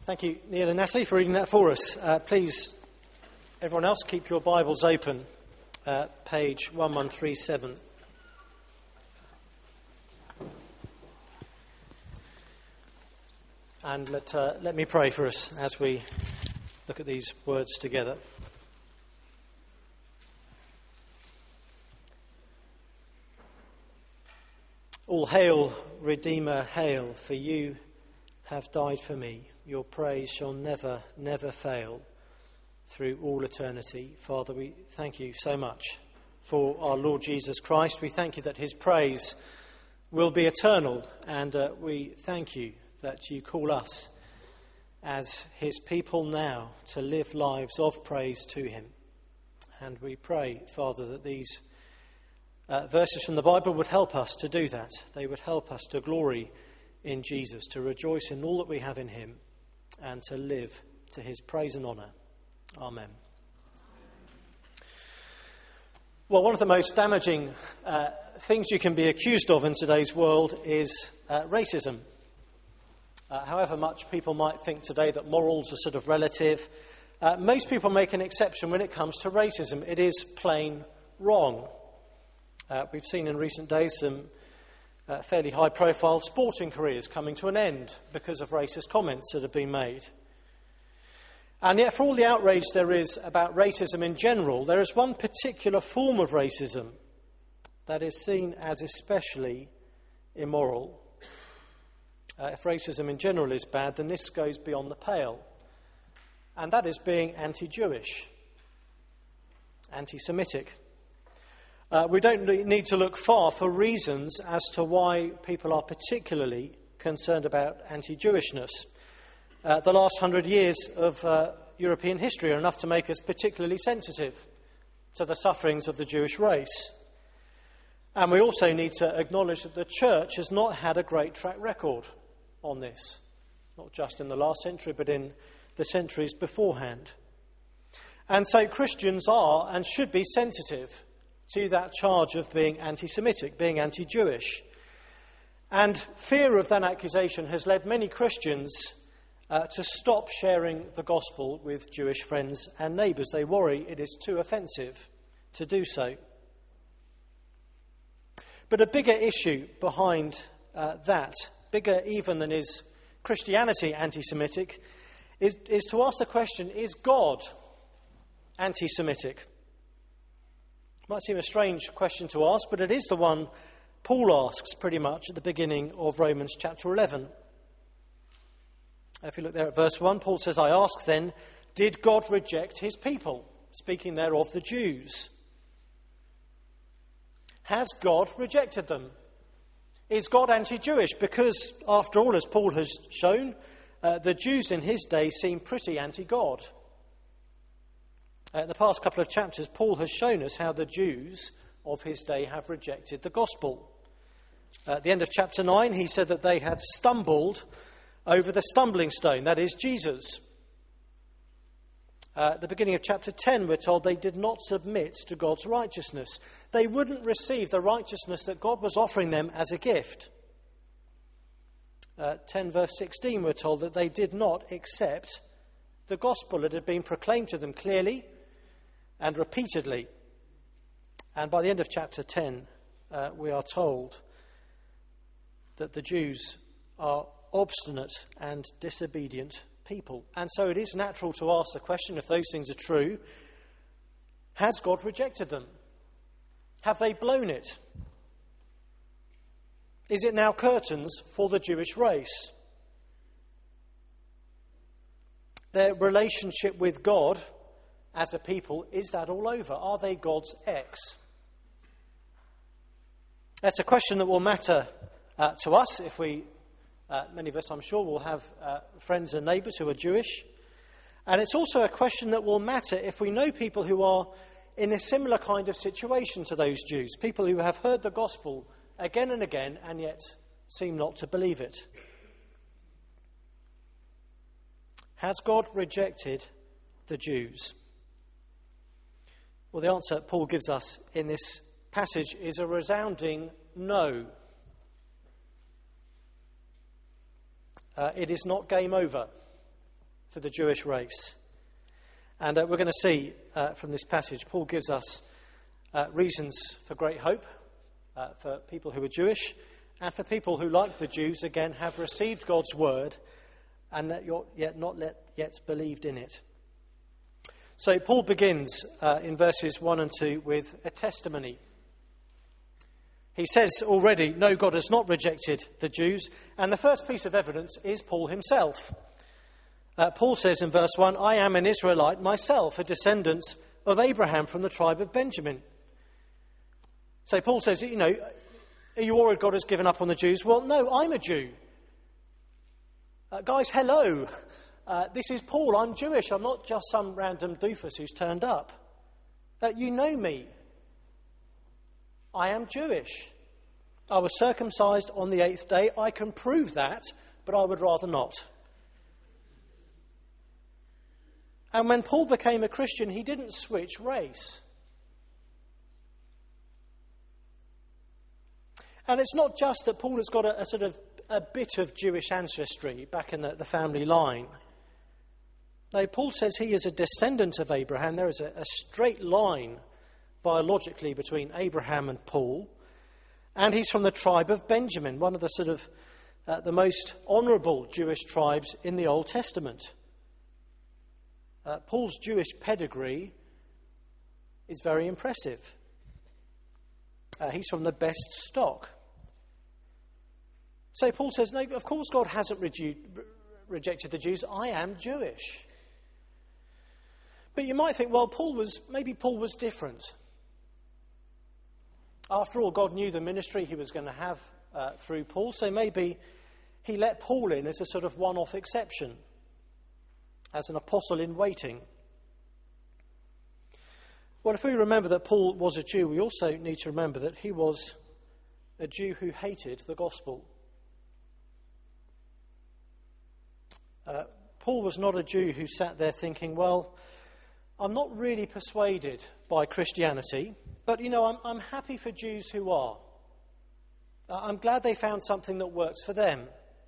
Thank you, Neil and Natalie, for reading that for us. Please, everyone else, keep your Bibles open. Page 1137. And let me pray for us as we look at these words together. All hail, Redeemer, hail, for you have died for me. Your praise shall never, never fail through all eternity. Father, we thank you so much for our Lord Jesus Christ. We thank you that his praise will be eternal, and we thank you that you call us as his people now to live lives of praise to him. And we pray, Father, that these verses from the Bible would help us to do that. They would help us to glory in Jesus, to rejoice in all that we have in him, and to live to his praise and honour. Amen. Well, one of the most damaging things you can be accused of in today's world is racism. However much people might think today that morals are sort of relative, most people make an exception when it comes to racism. It is plain wrong. We've seen in recent days some fairly high-profile sporting careers coming to an end because of racist comments that have been made. And yet, for all the outrage there is about racism in general, there is one particular form of racism that is seen as especially immoral. If racism in general is bad, then this goes beyond the pale. And that is being anti-Jewish, anti-Semitic. We don't need to look far for reasons as to why people are particularly concerned about anti-Jewishness. The last 100 years of European history are enough to make us particularly sensitive to the sufferings of the Jewish race. And we also need to acknowledge that the church has not had a great track record on this, not just in the last century, but in the centuries beforehand. And so Christians are and should be sensitive to that charge of being anti-Semitic, being anti-Jewish. And fear of that accusation has led many Christians to stop sharing the gospel with Jewish friends and neighbours. They worry it is too offensive to do so. But a bigger issue behind that, bigger even than is Christianity anti-Semitic, is to ask the question, is God anti-Semitic? Might seem a strange question to ask, but it is the one Paul asks pretty much at the beginning of Romans chapter 11. If you look there at verse 1, Paul says, I ask then, did God reject his people? Speaking there of the Jews. Has God rejected them? Is God anti-Jewish? Because, after all, as Paul has shown, the Jews in his day seem pretty anti-God. In the past couple of chapters, Paul has shown us how the Jews of his day have rejected the gospel. At the end of chapter 9, he said that they had stumbled over the stumbling stone, that is, Jesus. At the beginning of chapter 10, we're told they did not submit to God's righteousness. They wouldn't receive the righteousness that God was offering them as a gift. 10 verse 16, we're told that they did not accept the gospel that had been proclaimed to them clearly and repeatedly. And by the end of chapter 10, we are told that the Jews are obstinate and disobedient people. And so it is natural to ask the question, if those things are true, has God rejected them? Have they blown it? Is it now curtains for the Jewish race? Their relationship with God as a people, is that all over? Are they God's ex? That's a question that will matter to us if we, many of us I'm sure, will have friends and neighbours who are Jewish. And it's also a question that will matter if we know people who are in a similar kind of situation to those Jews, people who have heard the gospel again and again and yet seem not to believe it. Has God rejected the Jews? Well, the answer Paul gives us in this passage is a resounding no. It is not game over. for the Jewish race. And we're going to see from this passage, Paul gives us reasons for great hope for people who are Jewish and for people who, like the Jews, again, have received God's word and that yet not yet believed in it. So Paul begins in verses 1 and 2 with a testimony. He says already, no, God has not rejected the Jews. And the first piece of evidence is Paul himself. Paul says in verse 1, I am an Israelite myself, a descendant of Abraham from the tribe of Benjamin. So Paul says, are you worried God has given up on the Jews? Well, no, I'm a Jew. Guys, hello. This is Paul. I'm Jewish. I'm not just some random doofus who's turned up. You know me. I am Jewish. I was circumcised on the 8th day. I can prove that, but I would rather not. And when Paul became a Christian, he didn't switch race. And it's not just that Paul has got a bit of Jewish ancestry back in the family line. No, Paul says he is a descendant of Abraham. There is a straight line biologically between Abraham and Paul. And he's from the tribe of Benjamin, one of the the most honourable Jewish tribes in the Old Testament. Paul's Jewish pedigree is very impressive. He's from the best stock. So Paul says, no, of course God hasn't rejected the Jews. I am Jewish. But you might think, well, maybe Paul was different. After all, God knew the ministry he was going to have through Paul, so maybe he let Paul in as a sort of one-off exception, as an apostle in waiting. Well, if we remember that Paul was a Jew, we also need to remember that he was a Jew who hated the gospel. Paul was not a Jew who sat there thinking, well, I'm not really persuaded by Christianity, but, I'm happy for Jews who are. I'm glad they found something that works for them.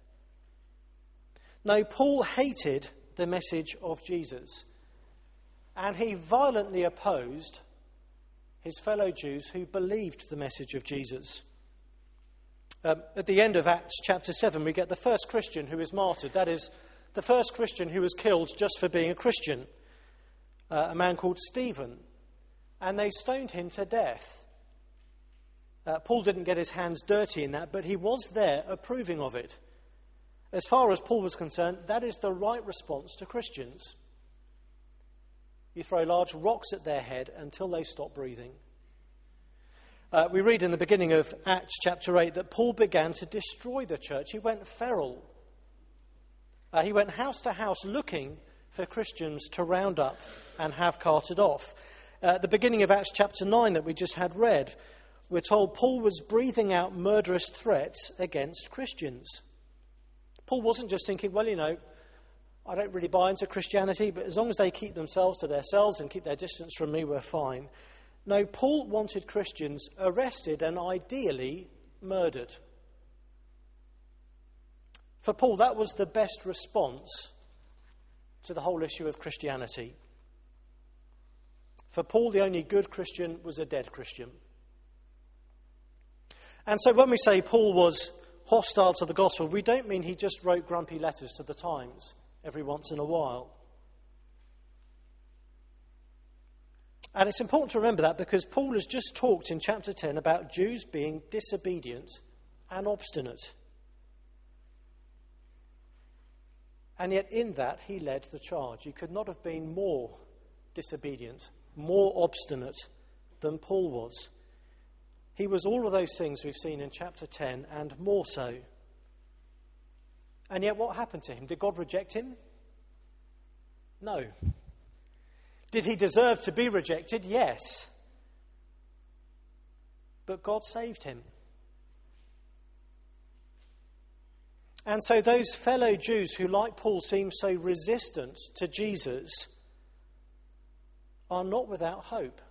No, Paul hated the message of Jesus, and he violently opposed his fellow Jews who believed the message of Jesus. At the end of Acts chapter 7, we get the first Christian who is martyred. That is, the first Christian who was killed just for being a Christian, a man called Stephen. And they stoned him to death. Paul didn't get his hands dirty in that, but he was there approving of it. As far as Paul was concerned, that is the right response to Christians. You throw large rocks at their head until they stop breathing. We read in the beginning of Acts chapter 8 that Paul began to destroy the church. He went feral. He went house to house looking for Christians to round up and have carted off. At the beginning of Acts chapter 9 that we just had read, we're told Paul was breathing out murderous threats against Christians. Paul wasn't just thinking, well, I don't really buy into Christianity, but as long as they keep themselves to themselves and keep their distance from me, we're fine. No, Paul wanted Christians arrested and ideally murdered. For Paul, that was the best response to the whole issue of Christianity. For Paul, the only good Christian was a dead Christian. And so when we say Paul was hostile to the gospel, we don't mean he just wrote grumpy letters to the Times every once in a while. And it's important to remember that because Paul has just talked in chapter 10 about Jews being disobedient and obstinate. And yet in that he led the charge. He could not have been more disobedient, more obstinate than Paul was. He was all of those things we've seen in chapter 10 and more so. And yet what happened to him? Did God reject him? No. Did he deserve to be rejected? Yes. But God saved him. And so those fellow Jews who, like Paul, seem so resistant to Jesus are not without hope.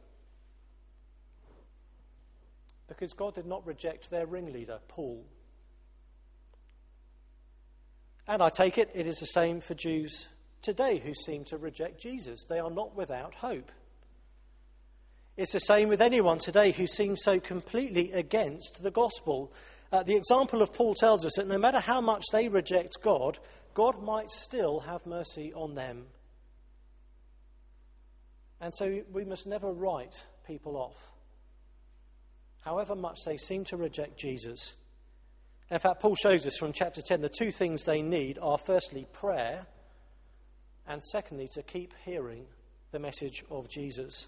Because God did not reject their ringleader, Paul. And I take it is the same for Jews today who seem to reject Jesus. They are not without hope. It's the same with anyone today who seems so completely against the gospel. The example of Paul tells us that no matter how much they reject God, God might still have mercy on them. And so we must never write people off, however much they seem to reject Jesus. In fact, Paul shows us from chapter 10 the two things they need are firstly prayer, and secondly to keep hearing the message of Jesus.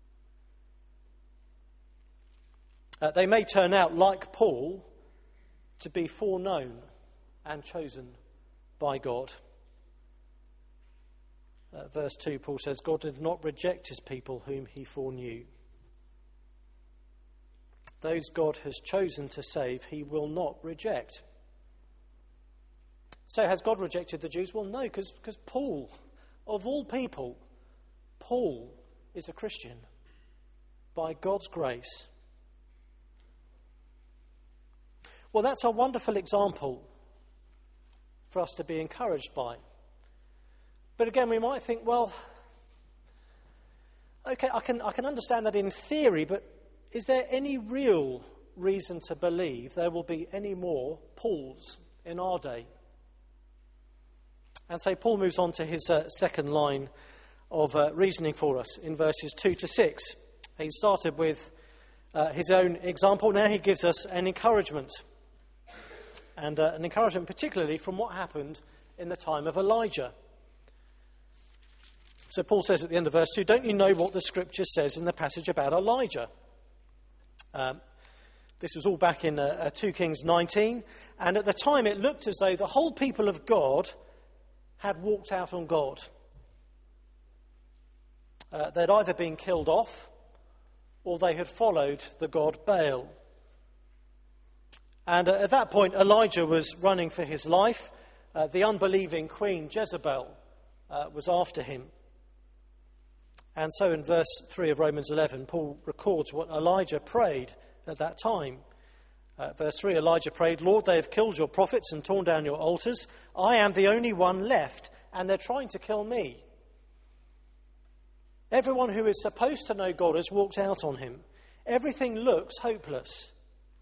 They may turn out, like Paul, to be foreknown and chosen by God. Verse 2, Paul says, God did not reject his people whom he foreknew. Those God has chosen to save, he will not reject. So has God rejected the Jews? Well, no, because Paul, of all people, Paul is a Christian by God's grace. Well, that's a wonderful example for us to be encouraged by. But again, we might think, well, okay, I can understand that in theory, but is there any real reason to believe there will be any more Pauls in our day? And so Paul moves on to his second line of reasoning for us in verses 2 to 6. He started with his own example. Now he gives us an encouragement. And an encouragement particularly from what happened in the time of Elijah. So Paul says at the end of verse 2, don't you know what the scripture says in the passage about Elijah? This was all back in 2 Kings 19. And at the time it looked as though the whole people of God had walked out on God. They'd either been killed off or they had followed the god Baal. And at that point, Elijah was running for his life. The unbelieving queen Jezebel was after him. And so in verse 3 of Romans 11, Paul records what Elijah prayed at that time. Verse 3, Elijah prayed, Lord, they have killed your prophets and torn down your altars. I am the only one left, and they're trying to kill me. Everyone who is supposed to know God has walked out on him. Everything looks hopeless.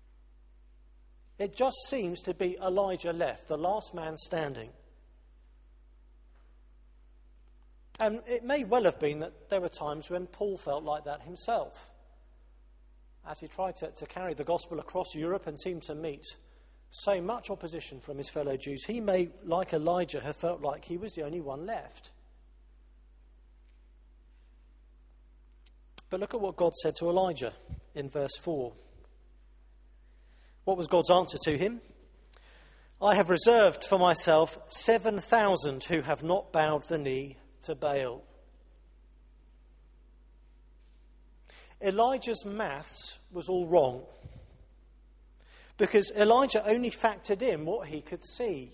It just seems to be Elijah left, the last man standing. And it may well have been that there were times when Paul felt like that himself, as he tried to carry the gospel across Europe and seemed to meet so much opposition from his fellow Jews. He may, like Elijah, have felt like he was the only one left. But look at what God said to Elijah in verse 4. What was God's answer to him? I have reserved for myself 7,000 who have not bowed the knee to Baal. Elijah's maths was all wrong, because Elijah only factored in what he could see.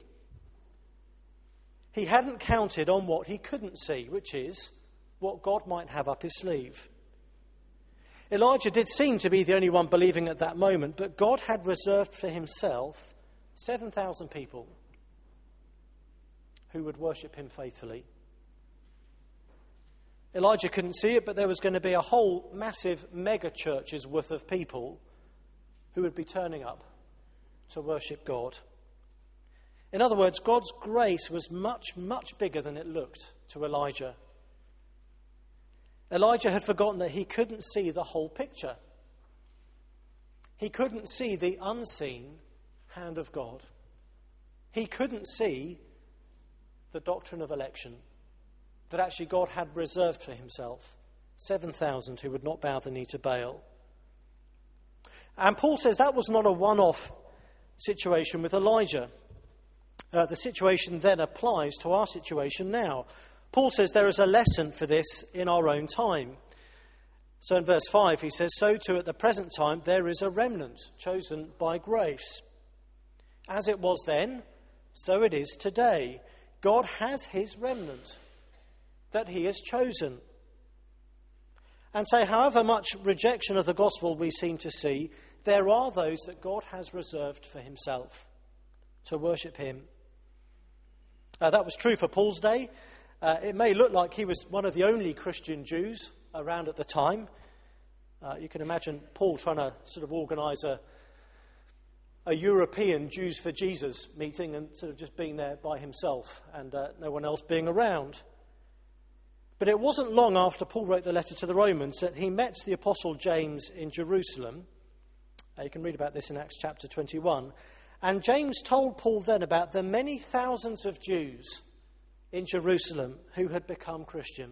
He hadn't counted on what he couldn't see, which is what God might have up his sleeve. Elijah did seem to be the only one believing at that moment, but God had reserved for himself 7,000 people who would worship him faithfully. Elijah couldn't see it, but there was going to be a whole massive mega church's worth of people who would be turning up to worship God. In other words, God's grace was much, much bigger than it looked to Elijah. Elijah had forgotten that he couldn't see the whole picture. He couldn't see the unseen hand of God. He couldn't see the doctrine of election, that actually God had reserved for himself 7,000 who would not bow the knee to Baal. And Paul says that was not a one-off situation with Elijah. The situation then applies to our situation now. Paul says there is a lesson for this in our own time. So in verse 5 he says, so too at the present time there is a remnant chosen by grace. As it was then, so it is today. God has his remnant that he has chosen. And so however much rejection of the gospel we seem to see, there are those that God has reserved for himself to worship him. That was true for Paul's day. It may look like he was one of the only Christian Jews around at the time. You can imagine Paul trying to sort of organise a European Jews for Jesus meeting and sort of just being there by himself and no one else being around. But it wasn't long after Paul wrote the letter to the Romans that he met the Apostle James in Jerusalem. You can read about this in Acts chapter 21. And James told Paul then about the many thousands of Jews in Jerusalem who had become Christian.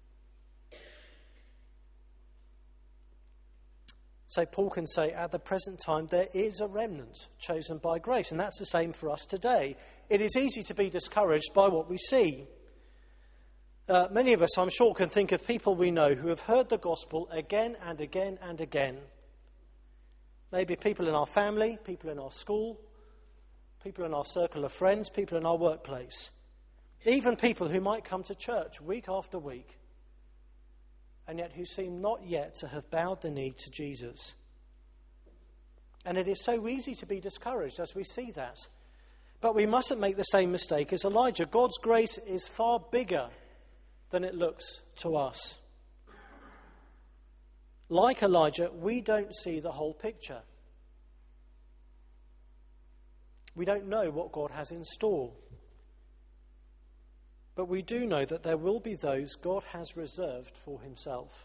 So Paul can say, at the present time, there is a remnant chosen by grace. And that's the same for us today. It is easy to be discouraged by what we see. Many of us, I'm sure, can think of people we know who have heard the gospel again and again and again. Maybe people in our family, people in our school, people in our circle of friends, people in our workplace. Even people who might come to church week after week, and yet who seem not yet to have bowed the knee to Jesus. And it is so easy to be discouraged as we see that. But we mustn't make the same mistake as Elijah. God's grace is far bigger than it looks to us. Like Elijah, we don't see the whole picture. We don't know what God has in store. But we do know that there will be those God has reserved for himself.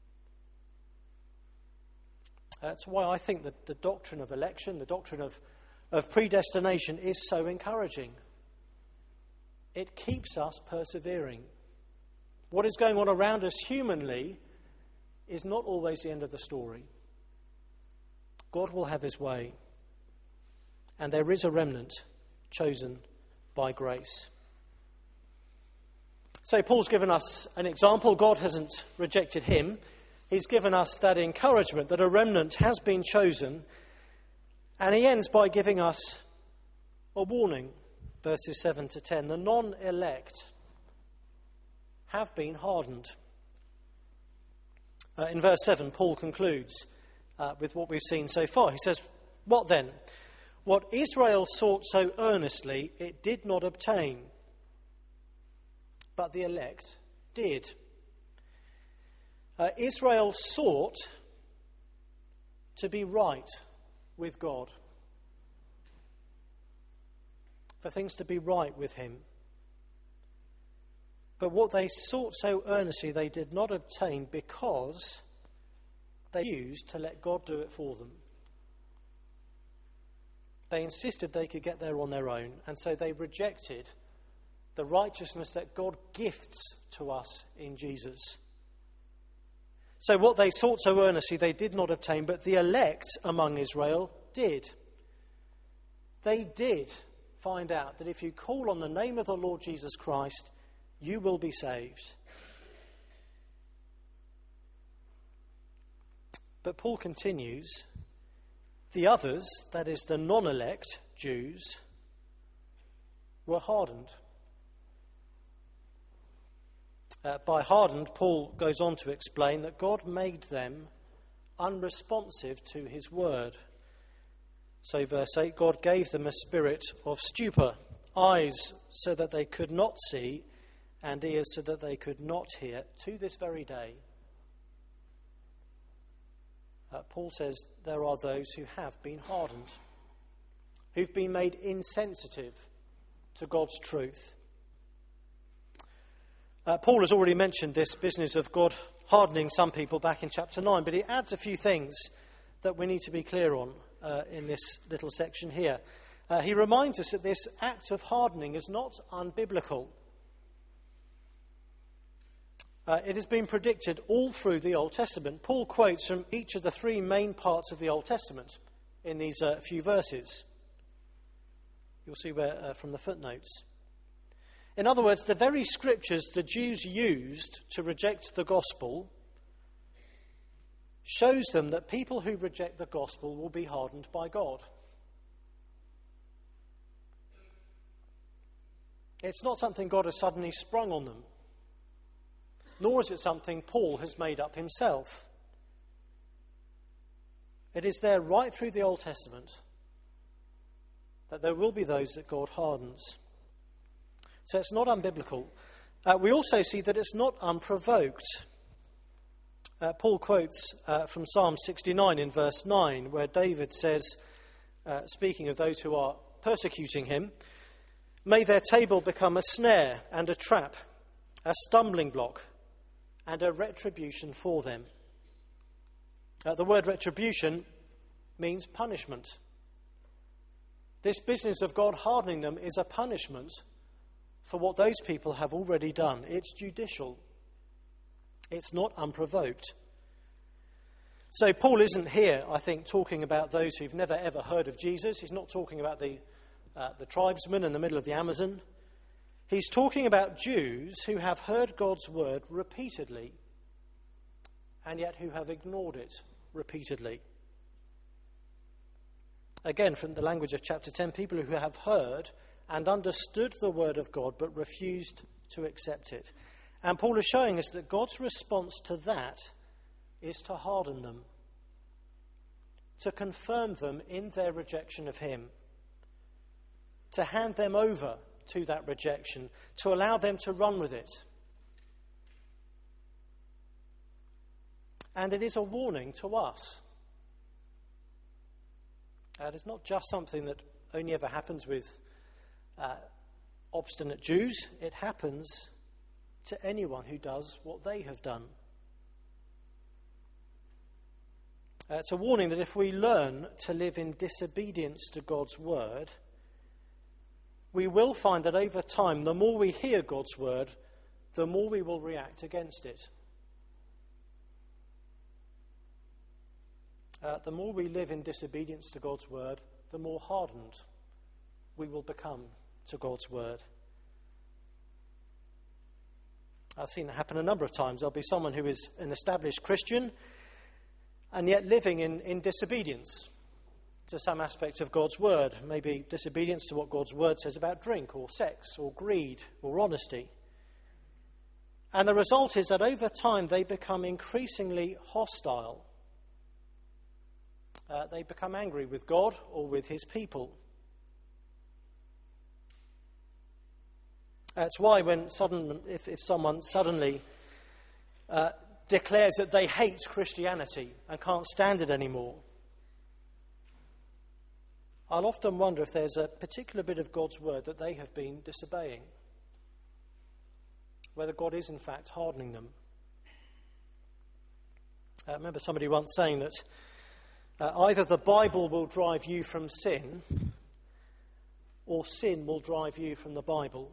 That's why I think that the doctrine of election, the doctrine of predestination is so encouraging. It keeps us persevering. What is going on around us humanly is not always the end of the story. God will have his way. And there is a remnant chosen by grace. So Paul's given us an example. God hasn't rejected him. He's given us that encouragement that a remnant has been chosen. And he ends by giving us a warning, verses 7 to 10. The non-elect have been hardened. In verse 7, Paul concludes with what we've seen so far. He says, "What then? What Israel sought so earnestly, it did not obtain. But the elect did." Israel sought to be right with God, for things to be right with him. But what they sought so earnestly, they did not obtain because they refused to let God do it for them. They insisted they could get there on their own, and so they rejected the righteousness that God gifts to us in Jesus. So what they sought so earnestly, they did not obtain, but the elect among Israel did. They did find out that if you call on the name of the Lord Jesus Christ, you will be saved. But Paul continues, the others, that is the non-elect Jews, were hardened. By hardened, Paul goes on to explain that God made them unresponsive to his word. So verse 8, God gave them a spirit of stupor, eyes so that they could not see, and ears so that they could not hear, to this very day. Paul says there are those who have been hardened, who've been made insensitive to God's truth. Paul has already mentioned this business of God hardening some people back in chapter 9, but he adds a few things that we need to be clear on in this little section here. He reminds us that this act of hardening is not unbiblical. It has been predicted all through the Old Testament. Paul quotes from each of the three main parts of the Old Testament in these few verses. You'll see where from the footnotes. In other words, the very scriptures the Jews used to reject the gospel shows them that people who reject the gospel will be hardened by God. It's not something God has suddenly sprung on them, nor is it something Paul has made up himself. It is there right through the Old Testament that there will be those that God hardens. So it's not unbiblical. We also see that it's not unprovoked. Paul quotes from Psalm 69 in verse 9, where David says, speaking of those who are persecuting him, "May their table become a snare and a trap, a stumbling block and a retribution for them." The word retribution means punishment. This business of God hardening them is a punishment for what those people have already done. It's judicial. It's not unprovoked. So Paul isn't here, I think, talking about those who've never ever heard of Jesus. He's not talking about the tribesmen in the middle of the Amazon. He's talking about Jews who have heard God's word repeatedly and yet who have ignored it repeatedly. Again, from the language of chapter 10, people who have heard and understood the word of God but refused to accept it. And Paul is showing us that God's response to that is to harden them, to confirm them in their rejection of him, to hand them over to that rejection, to allow them to run with it. And it is a warning to us. And it's not just something that only ever happens with obstinate Jews. It happens to anyone who does what they have done. It's a warning that if we learn to live in disobedience to God's word, we will find that over time, the more we hear God's word, the more we will react against it. The more we live in disobedience to God's word, the more hardened we will become to God's word. I've seen it happen a number of times. There'll be someone who is an established Christian and yet living in disobedience to some aspect of God's word, maybe disobedience to what God's word says about drink or sex or greed or honesty. And the result is that over time they become increasingly hostile. They become angry with God or with his people. That's why if someone suddenly declares that they hate Christianity and can't stand it anymore, I'll often wonder if there's a particular bit of God's word that they have been disobeying, whether God is in fact hardening them. I remember somebody once saying that either the Bible will drive you from sin, or sin will drive you from the Bible.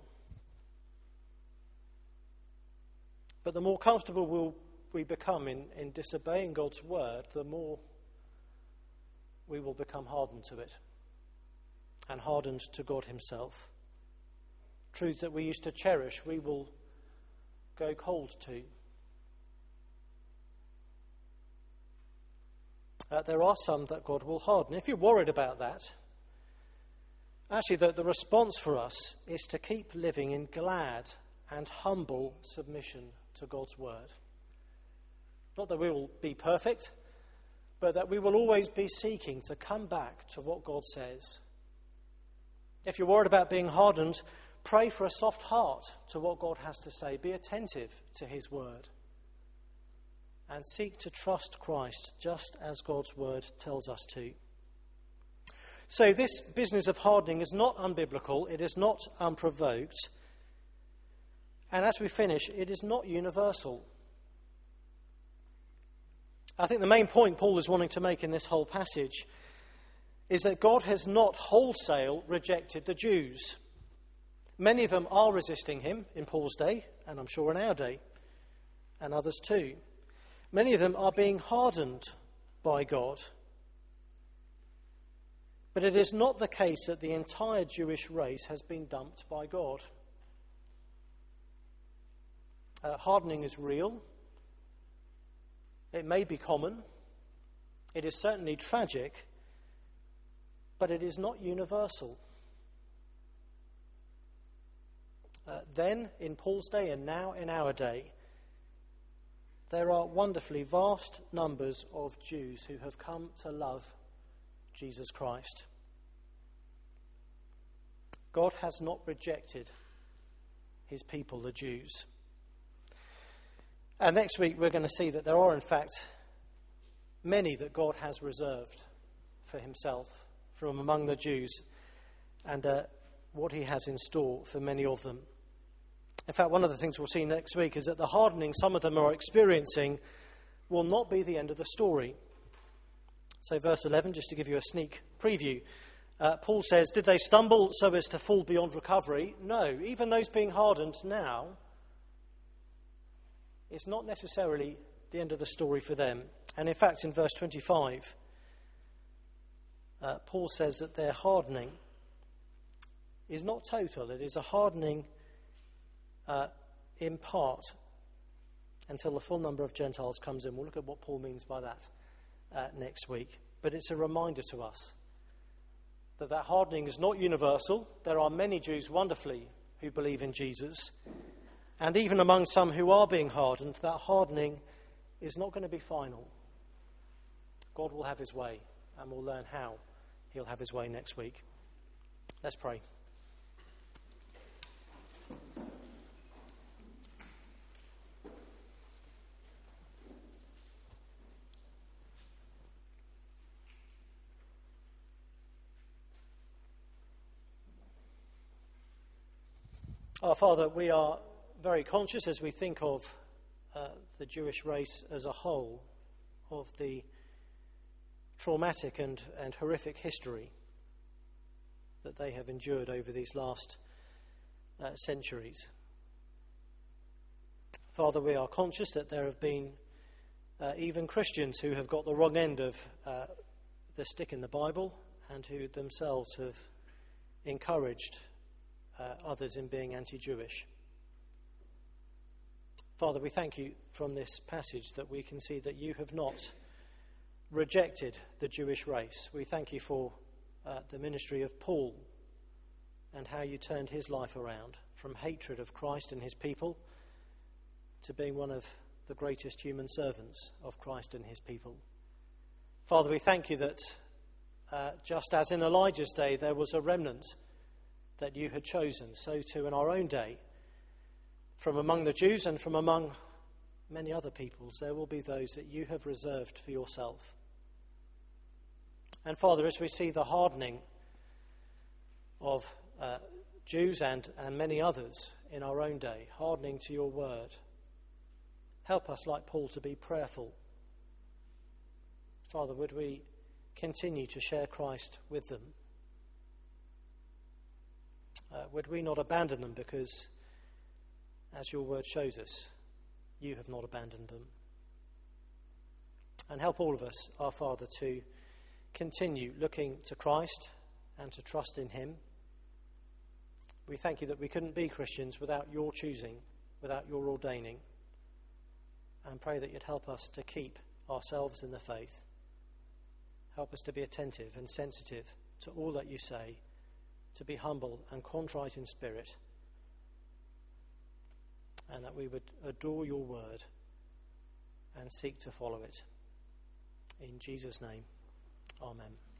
But the more comfortable we become in disobeying God's word, the more we will become hardened to it and hardened to God himself. Truths that we used to cherish, we will go cold to. There are some that God will harden. If you're worried about that, actually the response for us is to keep living in glad and humble submission to God's word. Not that we will be perfect, but that we will always be seeking to come back to what God says. If you're worried about being hardened, pray for a soft heart to what God has to say. Be attentive to his word. And seek to trust Christ just as God's word tells us to. So this business of hardening is not unbiblical. It is not unprovoked. And as we finish, it is not universal. I think the main point Paul is wanting to make in this whole passage is that God has not wholesale rejected the Jews. Many of them are resisting him in Paul's day, and I'm sure in our day, and others too. Many of them are being hardened by God. But it is not the case that the entire Jewish race has been dumped by God. Hardening is real. It may be common. It is certainly tragic. But it is not universal. Then, in Paul's day and now in our day, there are wonderfully vast numbers of Jews who have come to love Jesus Christ. God has not rejected his people, the Jews. And next week we're going to see that there are in fact many that God has reserved for himself from among the Jews, and what he has in store for many of them. In fact, one of the things we'll see next week is that the hardening some of them are experiencing will not be the end of the story. So verse 11, just to give you a sneak preview, Paul says, did they stumble so as to fall beyond recovery? No, even those being hardened now, it's not necessarily the end of the story for them. And in fact, in verse 25, Paul says that their hardening is not total. It is a hardening in part until the full number of Gentiles comes in. We'll look at what Paul means by that next week. But it's a reminder to us that hardening is not universal. There are many Jews, wonderfully, who believe in Jesus. And even among some who are being hardened, that hardening is not going to be final. God will have his way, and we'll learn how he'll have his way next week. Let's pray. Our Father, we are very conscious as we think of the Jewish race as a whole, of the traumatic and horrific history that they have endured over these last centuries. Father, we are conscious that there have been even Christians who have got the wrong end of the stick in the Bible and who themselves have encouraged others in being anti-Jewish. Father, we thank you from this passage that we can see that you have not rejected the Jewish race. We thank you for the ministry of Paul and how you turned his life around from hatred of Christ and his people to being one of the greatest human servants of Christ and his people. Father, we thank you that just as in Elijah's day there was a remnant that you had chosen, so too in our own day, from among the Jews and from among many other peoples, there will be those that you have reserved for yourself. And Father, as we see the hardening of Jews and many others in our own day, hardening to your word, help us, like Paul, to be prayerful. Father, would we continue to share Christ with them? Would we not abandon them because, as your word shows us, you have not abandoned them? And help all of us, our Father, to continue looking to Christ and to trust in him. We thank you that we couldn't be Christians without your choosing, without your ordaining, and pray that you'd help us to keep ourselves in the faith. Help us to be attentive and sensitive to all that you say, to be humble and contrite in spirit, and that we would adore your word and seek to follow it. In Jesus' name, amen.